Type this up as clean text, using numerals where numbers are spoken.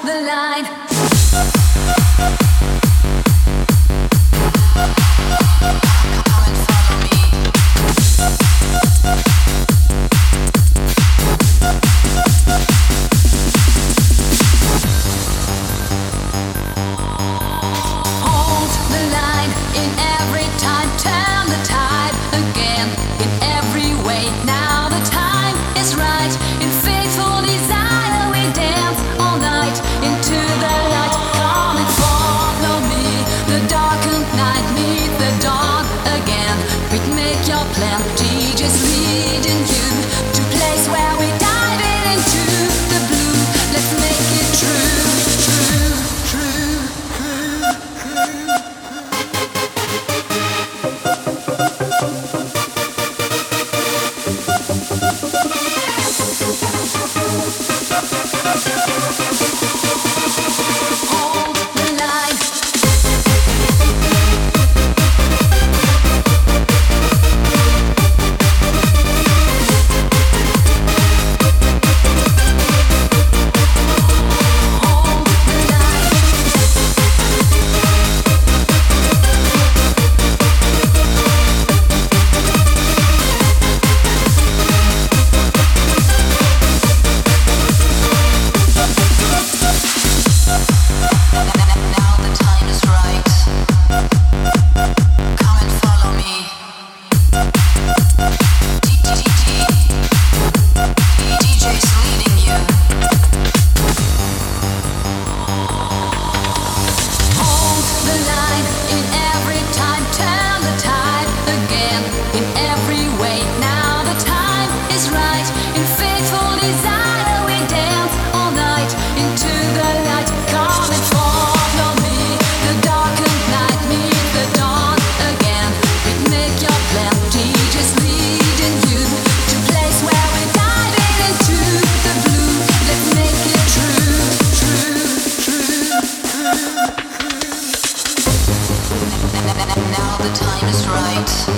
the line. Come and follow me. Hold the line in every time, turn the tide again in every way. Now the time is right. In faithful desire we dance all night into the light. Come and follow me. The darkened night meet the dawn again. We'd make your plan. DJ's leading you to place where we dive in into the blue. Let's make it true, true, true, true. Hold the line. Hold the line. Now the time is right. Come and follow me. DJ's leading you. Hold the line in every time, turn the tide again in every way. Now the time is right. In faithful desire we dance all night into the light. Come and follow me. The darkened night meet the dawn again. We make your plan. DJ's leading you to place where we dive in into the blue. Let's make it true, true, true, true. Now the time is right.